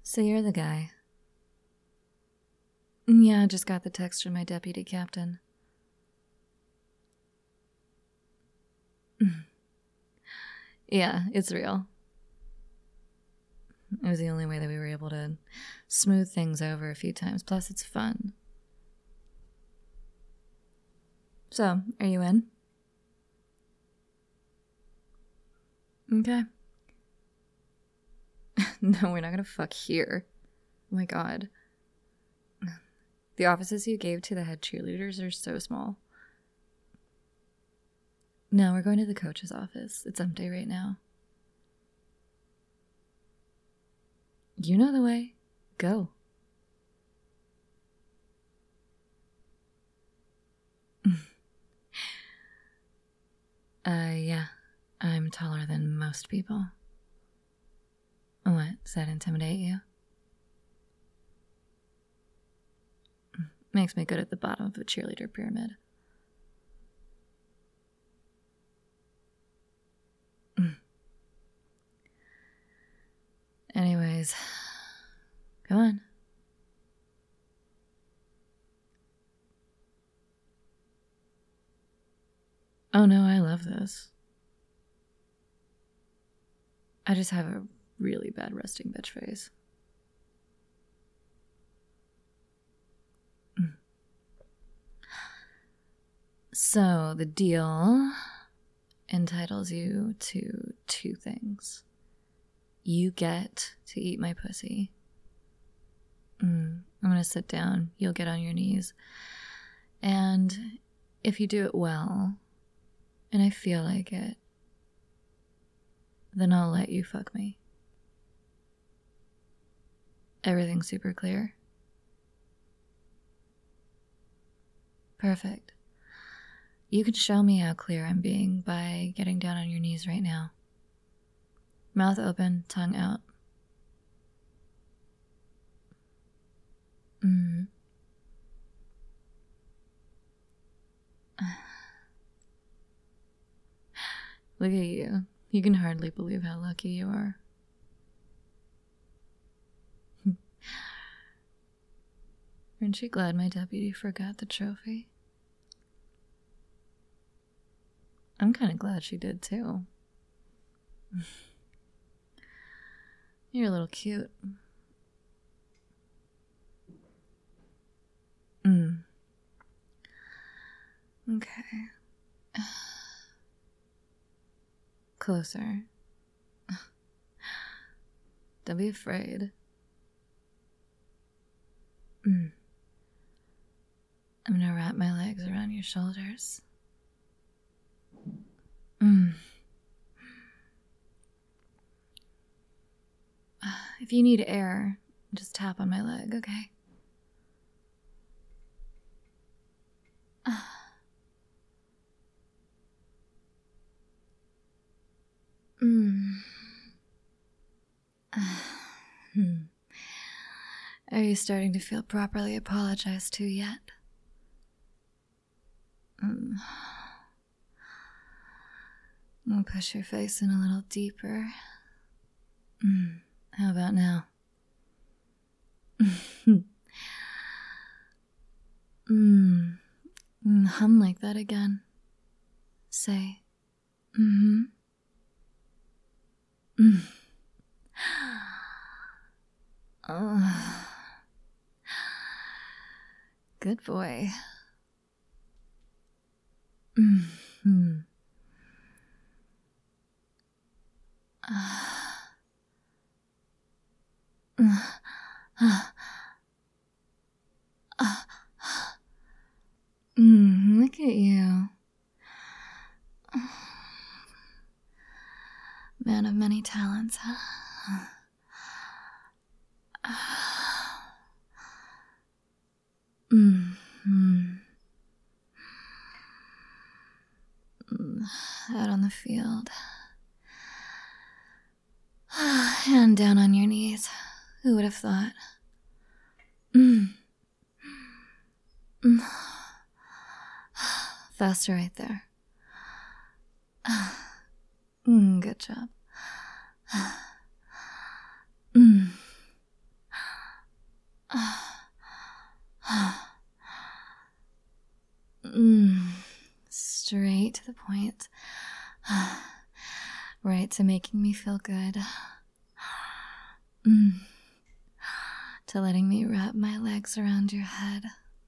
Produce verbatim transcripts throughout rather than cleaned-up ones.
So you're the guy. Yeah, I just got the text from my deputy captain. Yeah, it's real. It was the only way that we were able to smooth things over a few times. Plus, it's fun. So, are you in? Okay. No, we're not gonna fuck here. Oh my god. The offices you gave to the head cheerleaders are so small. No, we're going to the coach's office. It's empty right now. You know the way. Go. uh, yeah. I'm taller than most people. What? Does that intimidate you? Makes me good at the bottom of the cheerleader pyramid. Anyways, come on. Oh no, I love this. I just have a really bad resting bitch face. So, the deal entitles you to two things. You get to eat my pussy. Mm, I'm gonna sit down. You'll get on your knees. And if you do it well, and I feel like it, then I'll let you fuck me. Everything's super clear? Perfect. You can show me how clear I'm being by getting down on your knees right now. Mouth open, tongue out. Mm. Look at you. You can hardly believe how lucky you are. Aren't you glad my deputy forgot the trophy? I'm kind of glad she did too. You're a little cute. Mm. Okay. Closer. Don't be afraid. Mm. I'm gonna wrap my legs around your shoulders. Mm. If you need air, just tap on my leg, okay? Mm. Are you starting to feel properly apologized to yet? Mm. I'll push your face in a little deeper. Mm. How about now? mm. Mm. Hum like that again. Say, mm-hmm. Mm. Oh. Good boy. Mm-hmm. Mm, look at you. Man of many talents, huh? Mm-hmm. Out on the field. And down on your knees. Who would have thought? Mm. Mm. Faster right there. Mm, good job. Mm. straight to the point. Right to making me feel good. Mm. To letting me wrap my legs around your head.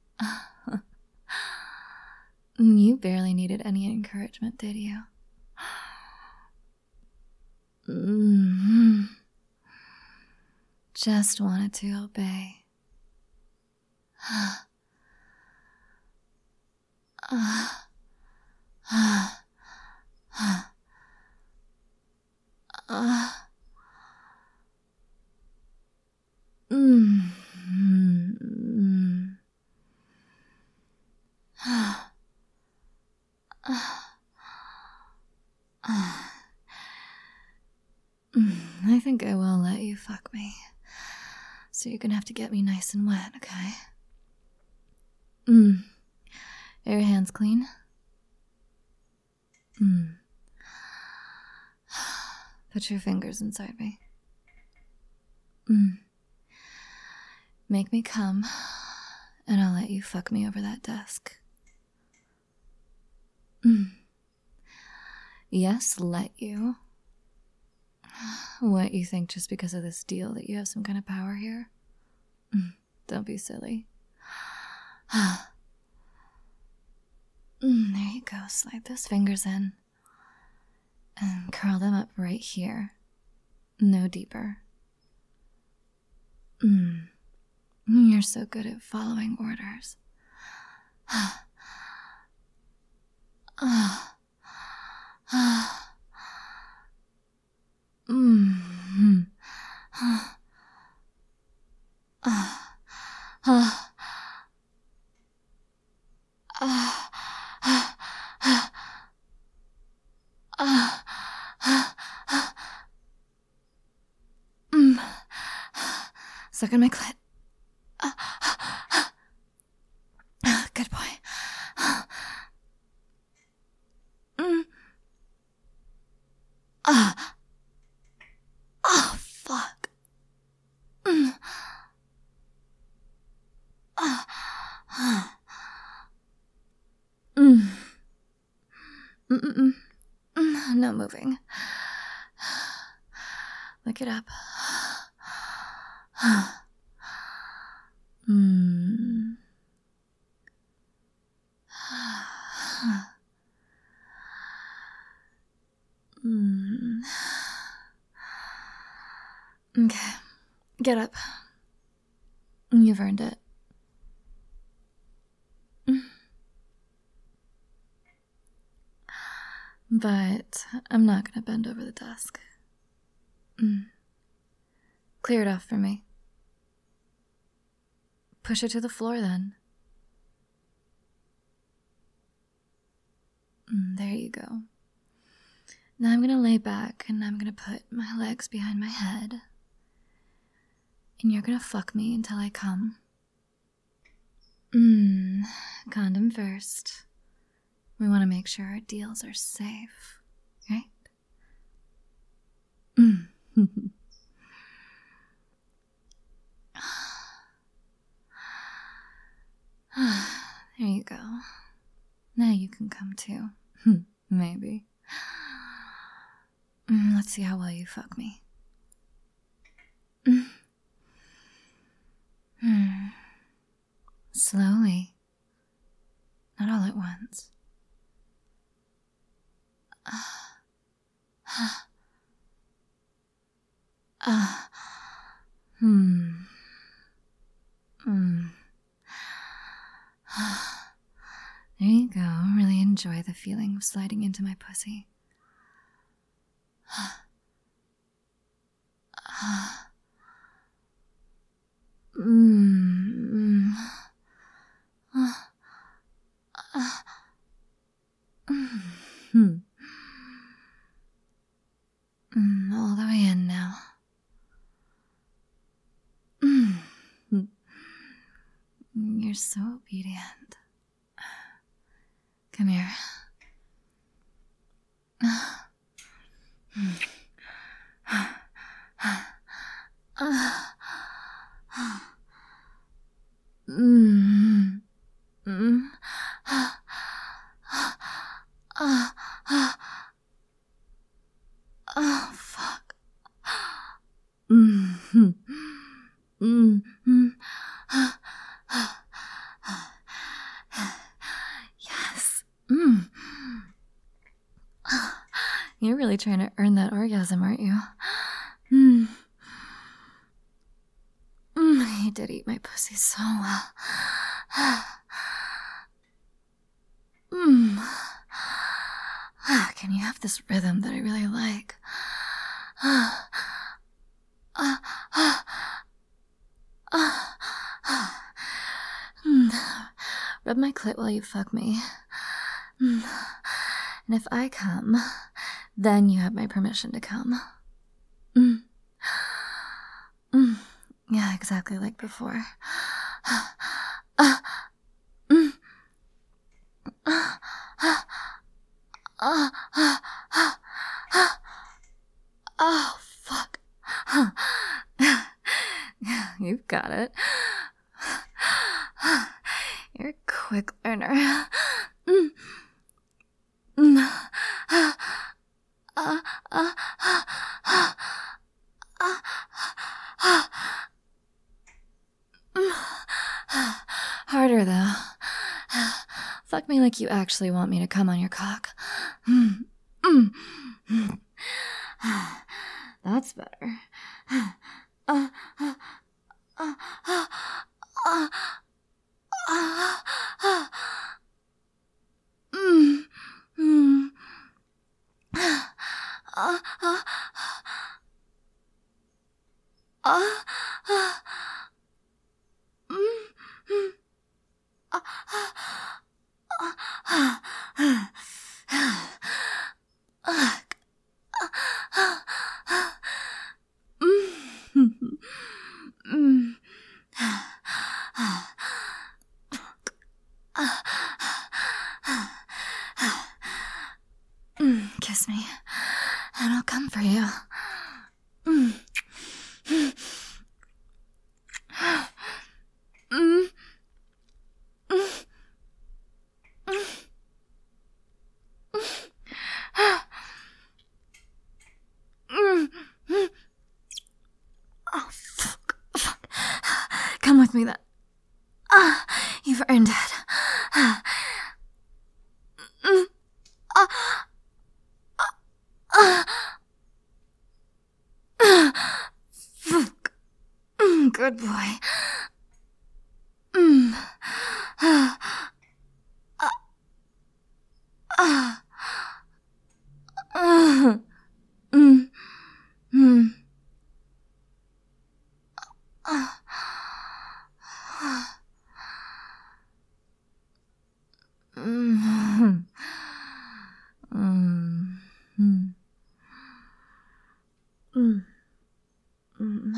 You barely needed any encouragement, did you? Mm-hmm. Just wanted to obey. I think I will let you fuck me. So you're gonna have to get me nice and wet, okay? Mm. Are your hands clean? Mm. Put your fingers inside me. Mm. Make me come, and I'll let you fuck me over that desk. Mm. Yes, let you. What, you think just because of this deal that you have some kind of power here? Mm. Don't be silly. Mm, there you go. Slide those fingers in. And curl them up right here. No deeper. Mm. You're so good at following orders. Mm. Suck on my clit. Good boy. Mm. Ah. Oh, fuck. Mm. Ah. Mm. Mm-mm-mm. Mm. No moving. Look it up. Hmm. Hmm. Okay. Get up. You've earned it. But I'm not gonna bend over the desk. Mm. Clear it off for me. Push it to the floor then. Mm, there you go. Now I'm gonna lay back and I'm gonna put my legs behind my head. And you're gonna fuck me until I come. Mmm, condom first. We wanna make sure our deals are safe, right? Mm. There you go. Now you can come too. Maybe. Mm, let's see how well you fuck me. Mm. Mm. Slowly. Not all at once. Uh, hmm. Mm. There you go. Really enjoy the feeling of sliding into my pussy. Mm. Mm. Mm. All the way in now. Mm. You're so obedient. Come here. Mm. Mm. Mm, mm. Yes. Mm. You're really trying to earn that orgasm, aren't you? Mm. Mm, you did eat my pussy so well. Mm. Can you have this rhythm that I really like? Rub my clit while you fuck me. And if I come, then you have my permission to come. Mm. Mm. Yeah, exactly like before. Mm. Oh, fuck. You've got it. You're a quick learner. Mm. Mm. Uh, uh, Harder, though. Fuck me like you actually want me to come on your cock. Mm. Mm. Mm. That's better. Uh, uh, uh, uh, uh, uh, uh, mm. Mm. Uh, uh, uh, uh, mm. Mm. Uh, uh, uh, Kiss me, and I'll come for you. Mm. Mm. Mm. Mm. Mm. Mm. Oh, fuck. Fuck. Come with me then. Ah, you've earned it. Mm. Ah. Ah. Ah. Fuck. Mm, good boy. Mm. Ah. Ah. Ah. Ah. Mm. Mm. Ah. Mm. Mm. Mm. Mm. Mm.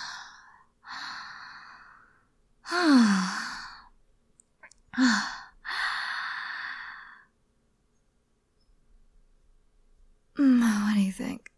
What do you think?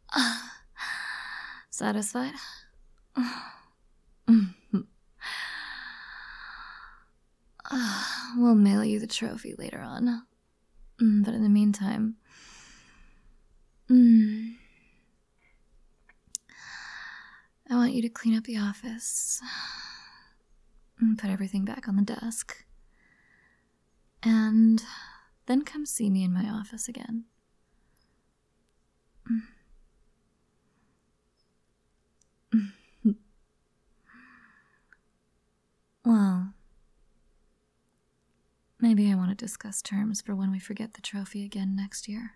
Satisfied? We'll mail you the trophy later on. But in the meantime, I want you to clean up the office, put everything back on the desk, and then come see me in my office again. Well, maybe I want to discuss terms for when we forget the trophy again next year.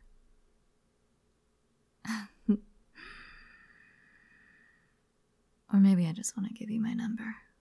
Or maybe I just want to give you my number.